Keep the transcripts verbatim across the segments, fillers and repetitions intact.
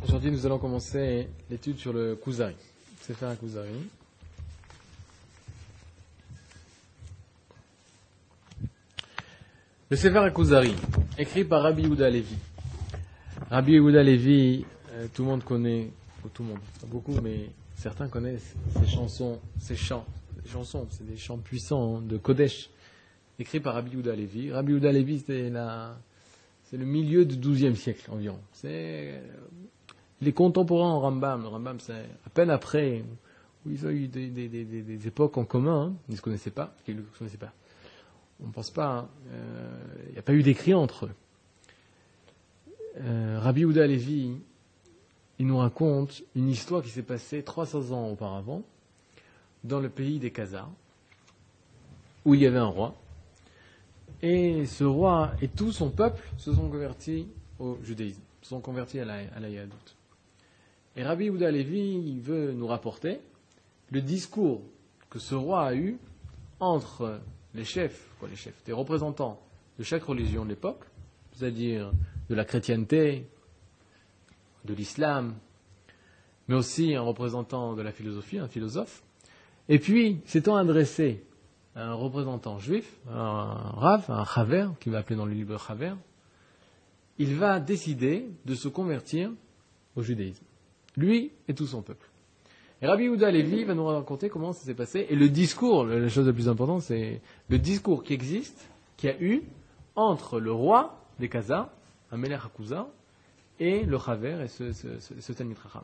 Aujourd'hui, nous allons commencer l'étude sur le Kuzari. Sefer HaKuzari. Le Sefer HaKuzari, écrit par Rabbi Yehuda Halevi. Rabbi Yehuda Halevi, euh, tout le monde connaît, ou tout le monde, pas beaucoup, mais certains connaissent ses chansons, ses chants. Des chansons, c'est des chants puissants de Kodesh, écrits par Rabbi Yehuda Halevi. Rabbi Yehuda Halevi, c'est la, c'est le milieu du douzième siècle environ. C'est les contemporains en Rambam. Le Rambam, c'est à peine après, où ils ont eu des, des, des, des, des époques en commun, hein. Ils ne se connaissaient pas, ils ne se connaissaient pas. On ne pense pas, il hein. euh, n'y a pas eu d'écrit entre eux. Euh, Rabbi Yehuda Halevi, il nous raconte une histoire qui s'est passée trois cents ans auparavant, dans le pays des Khazars, où il y avait un roi. Et ce roi et tout son peuple se sont convertis au judaïsme, se sont convertis à la, à la Yahadout. Et Rabbi Yehuda Halevi, il veut nous rapporter le discours que ce roi a eu entre les chefs, quoi les chefs, des représentants de chaque religion de l'époque, c'est-à-dire de la chrétienté, de l'islam, mais aussi un représentant de la philosophie, un philosophe, et puis s'étant adressé à un représentant juif, un rav, un chaver, qui va appeler dans le livre chaver, il va décider de se convertir au judaïsme, lui et tout son peuple. Et Rabbi Yehuda Halevi va nous raconter comment ça s'est passé, et le discours, la chose la plus importante, c'est le discours qui existe, qui a eu entre le roi des Khazars, Amelech HaKuzar, et le chaver, et ce, ce, ce, ce Talmid Chacham.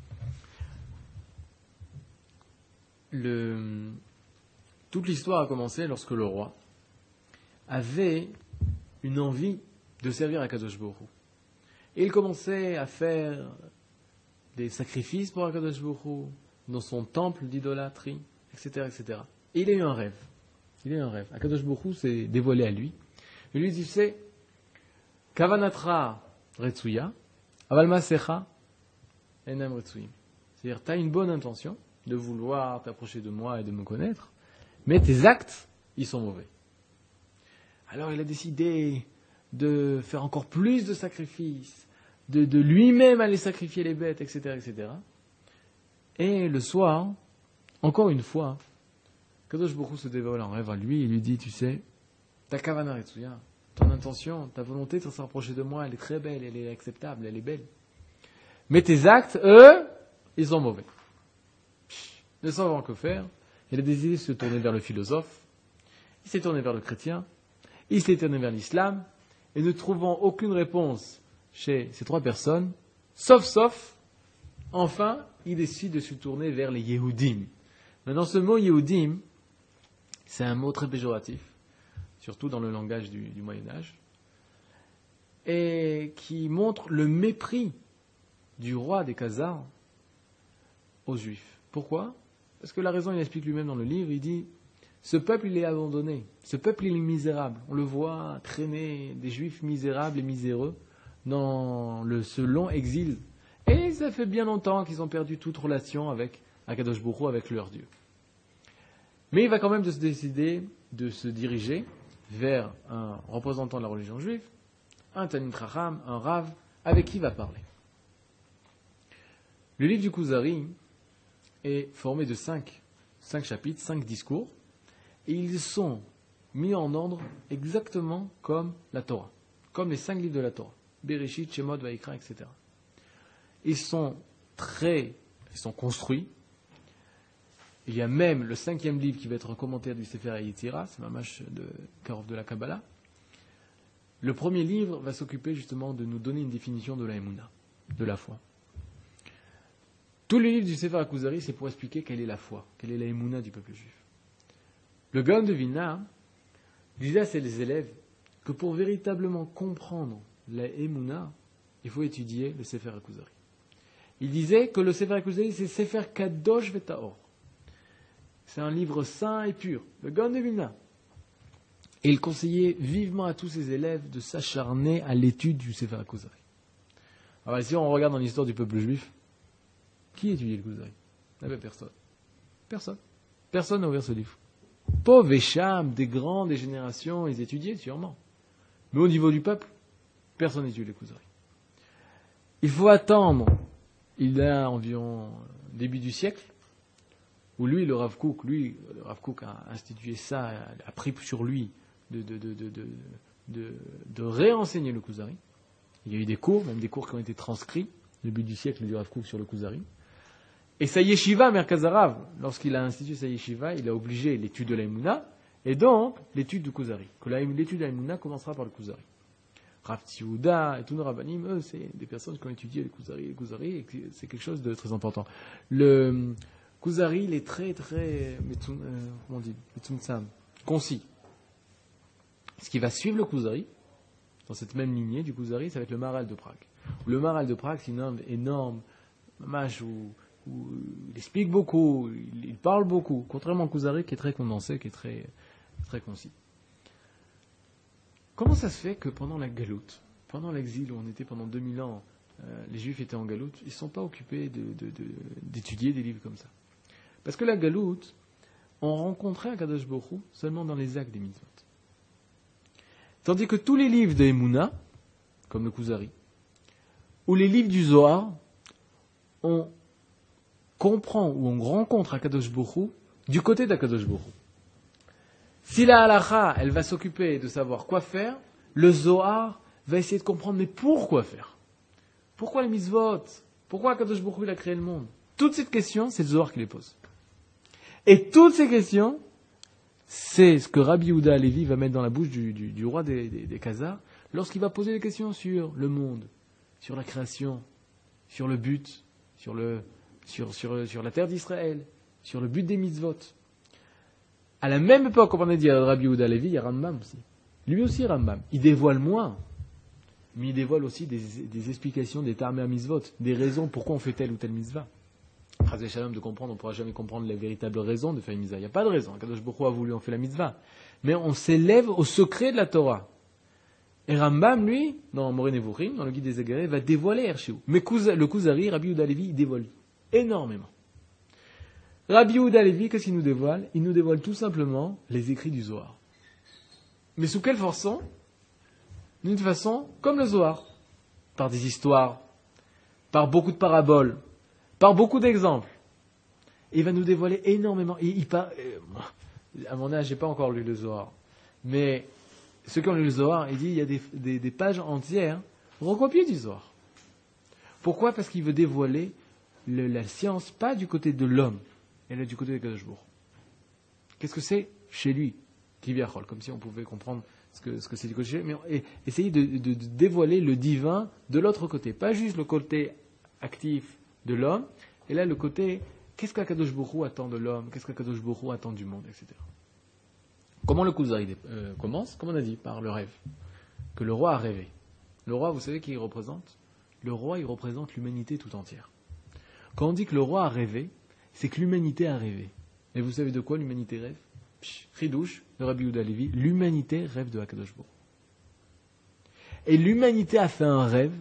Le... Toute l'histoire a commencé lorsque le roi avait une envie de servir à Kadosh Baruch Hu. Et il commençait à faire des sacrifices pour Akadosh Baruch Hu dans son temple d'idolâtrie, et cetera, et cetera. Et il a eu un rêve. Il a eu un rêve. Akadosh Baruch Hu s'est dévoilé à lui. Il lui dit, tu sais, Kavanatra Retsuya, Aval Masecha Enam Retsuyim. C'est-à-dire, tu as une bonne intention de vouloir t'approcher de moi et de me connaître, mais tes actes, ils sont mauvais. Alors il a décidé de faire encore plus de sacrifices, de, de lui-même aller sacrifier les bêtes, et cetera, et cetera. Et le soir, encore une fois, Kadosh Baruch Hu se dévoile en rêve à lui, il lui dit, tu sais, ta kavana retsuya, ton intention, ta volonté de se rapprocher de moi, elle est très belle, elle est acceptable, elle est belle. Mais tes actes, eux, ils sont mauvais. Ne savant que faire, il a décidé de se tourner vers le philosophe, il s'est tourné vers le chrétien, il s'est tourné vers l'islam, et ne trouvant aucune réponse chez ces trois personnes, sauf, sauf, enfin, il décide de se tourner vers les Yehudim. Maintenant, ce mot Yehudim, c'est un mot très péjoratif, surtout dans le langage du, du Moyen-Âge, et qui montre le mépris du roi des Khazars aux Juifs. Pourquoi ? Parce que la raison, il explique lui-même dans le livre, il dit, ce peuple, il est abandonné, ce peuple, il est misérable. On le voit traîner des Juifs misérables et miséreux dans le, ce long exil. Et ça fait bien longtemps qu'ils ont perdu toute relation avec Akadosh Baruch Hu, avec leur Dieu. Mais il va quand même de se décider de se diriger vers un représentant de la religion juive, un Talmid Chacham, un Rav, avec qui il va parler. Le livre du Kuzari est formé de cinq, cinq chapitres, cinq discours, et ils sont mis en ordre exactement comme la Torah, comme les cinq livres de la Torah, Bereshit, Shemot, Vaikra, et cetera. Ils sont très, ils sont construits. Il y a même le cinquième livre qui va être un commentaire du Sefer HaYetzira, c'est Mamash de Karov de la Kabbalah. Le premier livre va s'occuper justement de nous donner une définition de la Emouna, de la foi. Tous les livres du Sefer HaKuzari, c'est pour expliquer quelle est la foi, quelle est la Emouna du peuple juif. Le Gaon de Vilna disait à ses élèves que pour véritablement comprendre la Emouna, il faut étudier le Sefer HaKuzari. Il disait que le Sefer HaKuzari, c'est Sefer Kadosh Vetaor. C'est un livre saint et pur, le Gaon de Vilna. Et il conseillait vivement à tous ses élèves de s'acharner à l'étude du Sefer HaKuzari. Alors ici, on regarde dans l'histoire du peuple juif. Qui étudiait le Kuzari ? Il n'y avait personne. Personne. Personne n'a ouvert ce livre. Pauvres et Cham, des grands, des générations, ils étudiaient sûrement. Mais au niveau du peuple, personne n'étudie le Kuzari. Il faut attendre il y a environ début du siècle, où lui, le Rav Kook, lui, le Rav Kook a institué ça, a, a pris sur lui de, de, de, de, de, de, de réenseigner le Kuzari. Il y a eu des cours, même des cours qui ont été transcrits, début du siècle du Rav Kook sur le Kuzari. Et sa yeshiva, Merkaz Harav, lorsqu'il a institué sa yeshiva, il a obligé l'étude de l'Aïmouna, et donc l'étude du Kuzari. Que l'étude de l'Aïmouna commencera par le Kuzari. Rav Tzihouda et tous nos rabbanim, eux, c'est des personnes qui ont étudié les Kuzari, les Kuzari, et c'est quelque chose de très important. Le Kuzari, il est très, très, euh, comment on dit, concis. Ce qui va suivre le Kuzari, dans cette même lignée du Kuzari, ça va être le Maharal de Prague. Le Maharal de Prague, c'est une œuvre énorme, où, où il explique beaucoup, il, il parle beaucoup, contrairement au Kuzari qui est très condensé, qui est très, très concis. Comment ça se fait que pendant la galoute, pendant l'exil où on était pendant deux mille ans, euh, les Juifs étaient en galoute, ils ne sont pas occupés de, de, de, d'étudier des livres comme ça? Parce que la galoute, on rencontrait un Kadosh Baruch Hu seulement dans les actes des mitzvot. Tandis que tous les livres de Emouna, comme le Kuzari, ou les livres du Zohar, on comprend ou on rencontre un Kadosh Baruch Hu du côté d'Akadosh Baruch Hu. Si la halakha, elle va s'occuper de savoir quoi faire, le Zohar va essayer de comprendre, mais pourquoi faire? Pourquoi les mitzvot? Pourquoi Akadosh Baruch Hu il a créé le monde? Toutes ces questions, c'est le Zohar qui les pose. Et toutes ces questions, c'est ce que Rabbi Yehuda Halevi va mettre dans la bouche du, du, du roi des, des, des Khazars lorsqu'il va poser des questions sur le monde, sur la création, sur le but, sur, le, sur, sur, sur la terre d'Israël, sur le but des mitzvot. À la même époque, comme on a dit à Rabbi Yehuda Halevi, il y a Rambam aussi. Lui aussi, Rambam. Il dévoile moins, mais il dévoile aussi des, des explications des Tarmei mitzvot, des raisons pourquoi on fait telle ou telle mitzvah. Chazé Shalom de comprendre, on ne pourra jamais comprendre les véritables raisons de faire une mitzvah. Il n'y a pas de raison. Kadosh Baruch Hu a voulu, on fait la mitzvah. Mais on s'élève au secret de la Torah. Et Rambam, lui, dans Moreh Nevuchim, dans le guide des Égarés, va dévoiler Hershéou. Mais le Kuzari, Rabbi Yehuda Halevi, il dévoile énormément. Rabbi Yehuda Halevi, qu'est-ce qu'il nous dévoile? Il nous dévoile tout simplement les écrits du Zohar. Mais sous quelle façon? D'une façon comme le Zohar. Par des histoires, par beaucoup de paraboles, par beaucoup d'exemples. Et il va nous dévoiler énormément. Et il par... À mon âge, je n'ai pas encore lu le Zohar. Mais ceux qui ont lu le Zohar, il dit qu'il y a des, des, des pages entières recopiées du Zohar. Pourquoi? Parce qu'il veut dévoiler le, la science, pas du côté de l'homme, et là du côté de Kadosh Baruch Hu. Qu'est-ce que c'est chez lui? Kiviachol, comme si on pouvait comprendre ce que, ce que c'est du côté chez lui. Mais et, essayer de, de, de dévoiler le divin de l'autre côté. Pas juste le côté actif de l'homme, et là le côté, qu'est-ce qu'Akadosh Baruch Hu attend de l'homme, qu'est-ce qu'Akadosh Baruch Hu attend du monde, et cetera. Comment le Kuzari euh, commence? Comme on a dit, par le rêve. Que le roi a rêvé. Le roi, vous savez qui il représente? Le roi, il représente l'humanité tout entière. Quand on dit que le roi a rêvé, c'est que l'humanité a rêvé. Et vous savez de quoi l'humanité rêve? Chidouche, de Rabbi Yehuda Halevi, l'humanité rêve de Akadosh Baruch Hu. Et l'humanité a fait un rêve.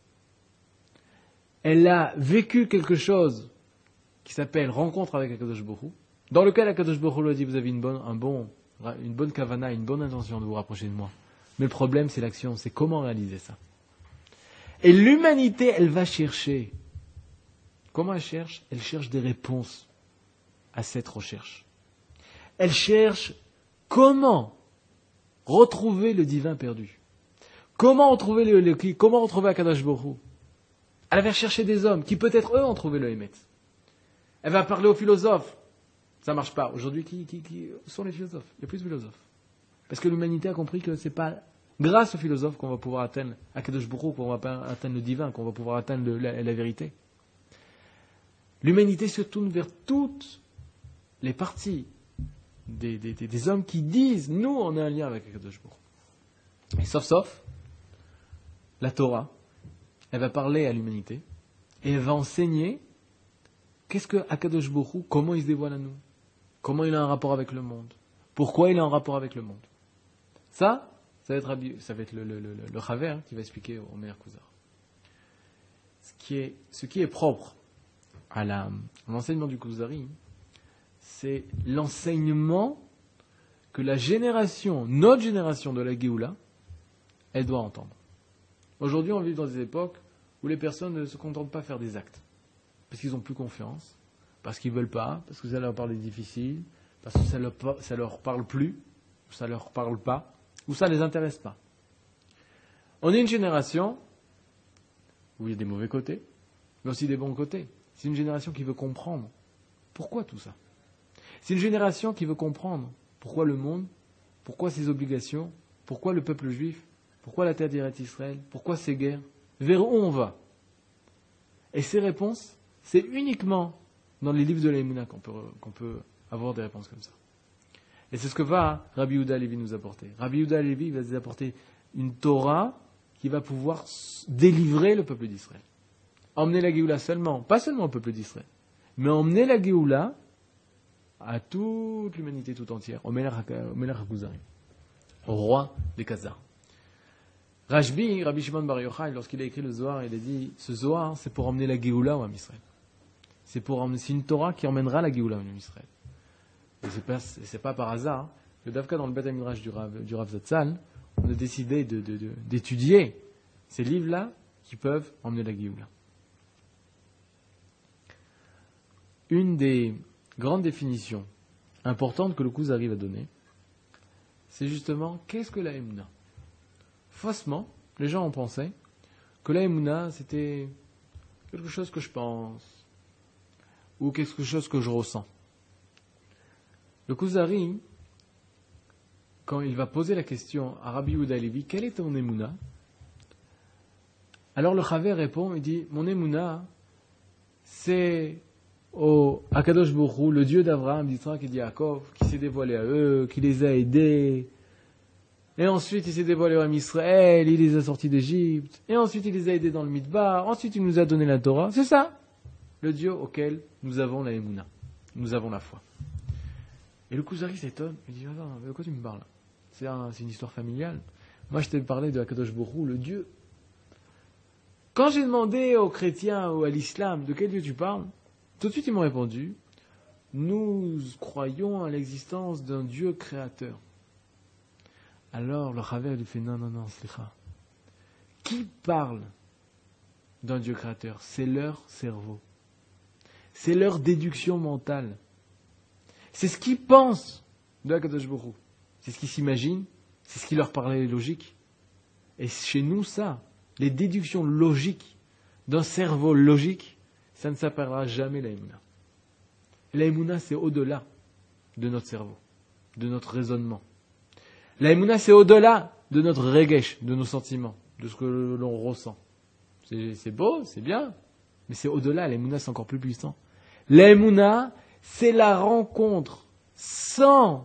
Elle a vécu quelque chose qui s'appelle rencontre avec Akadosh Baruch Hu, dans lequel Akadosh Baruch Hu lui a dit, vous avez une bonne, un bon, une bonne kavana, une bonne intention de vous rapprocher de moi. Mais le problème, c'est l'action, c'est comment réaliser ça. Et l'humanité, elle va chercher. Comment elle cherche? Elle cherche des réponses à cette recherche. Elle cherche comment retrouver le divin perdu. Comment retrouver le, le comment retrouver Akadosh Baruch Hu. Elle va chercher des hommes qui peut-être eux ont trouvé le Hémet. Elle va parler aux philosophes. Ça ne marche pas. Aujourd'hui, qui, qui, qui sont les philosophes? Il y a plus de philosophes. Parce que l'humanité a compris que ce n'est pas grâce aux philosophes qu'on va pouvoir atteindre Akadosh Baruch Hu, qu'on va atteindre le divin, qu'on va pouvoir atteindre le, la, la vérité. L'humanité se tourne vers toutes les parties des, des, des, des hommes qui disent, nous, on a un lien avec Akadosh Baruch Hu. Et sauf, sauf, la Torah, elle va parler à l'humanité et elle va enseigner qu'est-ce que Akadosh Baruch Hu, comment il se dévoile à nous, comment il a un rapport avec le monde, pourquoi il a un rapport avec le monde. Ça, ça va être, ça va être le, le, le, le Chaver qui va expliquer au Meir Kuzar. Ce qui est, ce qui est propre à, la, à l'enseignement du Kuzari, c'est l'enseignement que la génération, notre génération de la Géoula, elle doit entendre. Aujourd'hui, on vit dans des époques où les personnes ne se contentent pas de faire des actes. parce qu'ils n'ont plus confiance, parce qu'ils ne veulent pas, parce que ça leur parle difficile, parce que ça leur, ça leur parle plus, ou ça leur parle pas, ou ça les intéresse pas. On est une génération où il y a des mauvais côtés, mais aussi des bons côtés. C'est une génération qui veut comprendre pourquoi tout ça. C'est une génération qui veut comprendre pourquoi le monde, pourquoi ses obligations, pourquoi le peuple juif, pourquoi la terre d'Israël, pourquoi ces guerres, vers où on va. Et ces réponses, c'est uniquement dans les livres de l'Emouna qu'on peut, qu'on peut avoir des réponses comme ça. Et c'est ce que va Rabbi Yehuda Halevi nous apporter. Rabbi Yehuda Halevi va nous apporter une Torah qui va pouvoir délivrer le peuple d'Israël. Emmener la Géoula seulement, pas seulement au peuple d'Israël, mais emmener la Géoula à toute l'humanité tout entière, au Melech HaKuzari, au roi des Khazars. Rashbi, Rabbi Shimon Bar Yochai, lorsqu'il a écrit le Zohar, il a dit, ce Zohar, c'est pour emmener la Géoula au Am Israël. C'est pour emmener, c'est une Torah qui emmènera la Géoula au Am Israël. Et c'est pas, c'est pas par hasard que Davka, dans le Beth HaMidrash du Rav, du Rav Zatzal, on a décidé de, de, de, d'étudier ces livres-là qui peuvent emmener la Géoula. Une des grandes définitions importantes que le Kuzari va donner, c'est justement qu'est-ce que la Emouna. Faussement, les gens ont pensé que la Emouna c'était quelque chose que je pense ou quelque chose que je ressens. Le Kuzari, quand il va poser la question à Rabbi Yehuda Halevi, quelle est ton Emouna? Alors le Chaver répond, il dit, mon Emouna, c'est au Akadosh Baruch Hu, le Dieu d'Abraham, d'Yitzhak et d'Yaakov, qui s'est dévoilé à eux, qui les a aidés. Et ensuite, il s'est dévoilé à Israël, il les a sortis d'Égypte. Et ensuite, il les a aidés dans le Midbar. Ensuite, il nous a donné la Torah. C'est ça, le Dieu auquel nous avons la Emouna. Nous avons la foi. Et le Kuzari s'étonne. Il dit, attends, de quoi tu me parles? C'est, un, c'est une histoire familiale. Moi, je t'ai parlé de Akadosh Baruch Hu, le Dieu. Quand j'ai demandé aux chrétiens ou à l'islam de quel Dieu tu parles, tout de suite, ils m'ont répondu, nous croyons à l'existence d'un Dieu créateur. Alors, le Chaver lui fait, non, non, non, slicha. Qui parle d'un Dieu créateur? C'est leur cerveau. C'est leur déduction mentale. C'est ce qu'ils pensent de Akadosh Baruch Hu. C'est ce qu'ils s'imaginent. C'est ce qui leur parlait logique. Et chez nous, ça, les déductions logiques d'un cerveau logique, ça ne s'appellera jamais la Emouna. La Emouna, c'est au-delà de notre cerveau, de notre raisonnement. La Emouna, c'est au-delà de notre regesh, de nos sentiments, de ce que l'on ressent. C'est, c'est beau, c'est bien, mais c'est au-delà. La Emouna, c'est encore plus puissant. La Emouna, c'est la rencontre sans,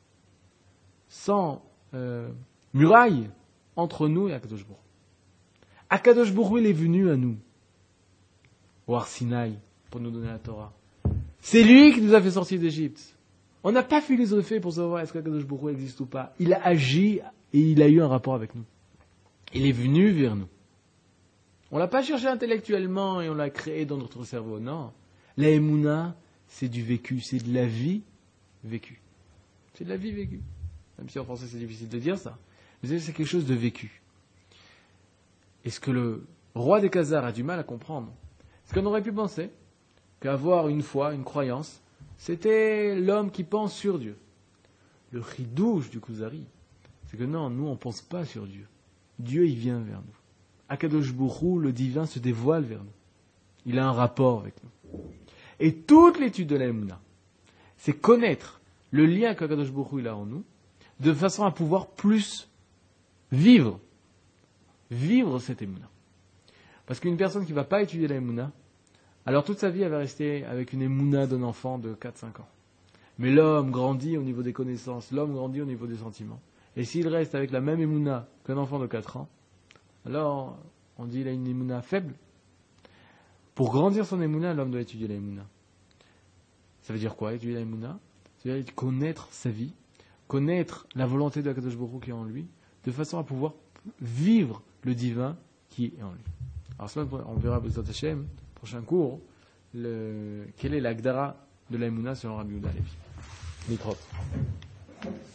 sans euh, muraille entre nous et Akadosh Baruch Hu. Akadosh Baruch Hu, il est venu à nous, au Har Sinaï, pour nous donner la Torah. C'est lui qui nous a fait sortir d'Égypte. On n'a pas philosophé pour savoir est-ce qu'Akadosh Baruch Hu existe ou pas. Il a agi et il a eu un rapport avec nous. Il est venu vers nous. On ne l'a pas cherché intellectuellement et on l'a créé dans notre cerveau. Non. La Emouna, c'est du vécu. C'est de la vie vécue. C'est de la vie vécue. Même si en français c'est difficile de dire ça. Mais c'est quelque chose de vécu. Et ce que le roi des Khazars a du mal à comprendre, c'est qu'on aurait pu penser qu'avoir une foi, une croyance, c'était l'homme qui pense sur Dieu. Le chidouche du Kuzari, c'est que non, nous on ne pense pas sur Dieu. Dieu, il vient vers nous. Akadosh Baruch Hu, le divin, se dévoile vers nous. Il a un rapport avec nous. Et toute l'étude de la Emouna, c'est connaître le lien qu'Akadosh Baruch Hu il a en nous, de façon à pouvoir plus vivre, vivre cette Emouna. Parce qu'une personne qui ne va pas étudier la Emouna, alors toute sa vie, elle va rester avec une émouna d'un enfant de quatre à cinq ans. Mais l'homme grandit au niveau des connaissances, l'homme grandit au niveau des sentiments. Et s'il reste avec la même émouna qu'un enfant de quatre ans, alors on dit qu'il a une émouna faible. Pour grandir son émouna, l'homme doit étudier la émouna. Ça veut dire quoi, étudier la émouna? Ça veut dire connaître sa vie, connaître la volonté de Akadosh Baruch Hu qui est en lui, de façon à pouvoir vivre le divin qui est en lui. Alors cela, on verra B'ezrat Hashem, prochain cours, le, quelle est l'agdara de la Emouna selon Rabbi Yehuda Halevi. Nitrot.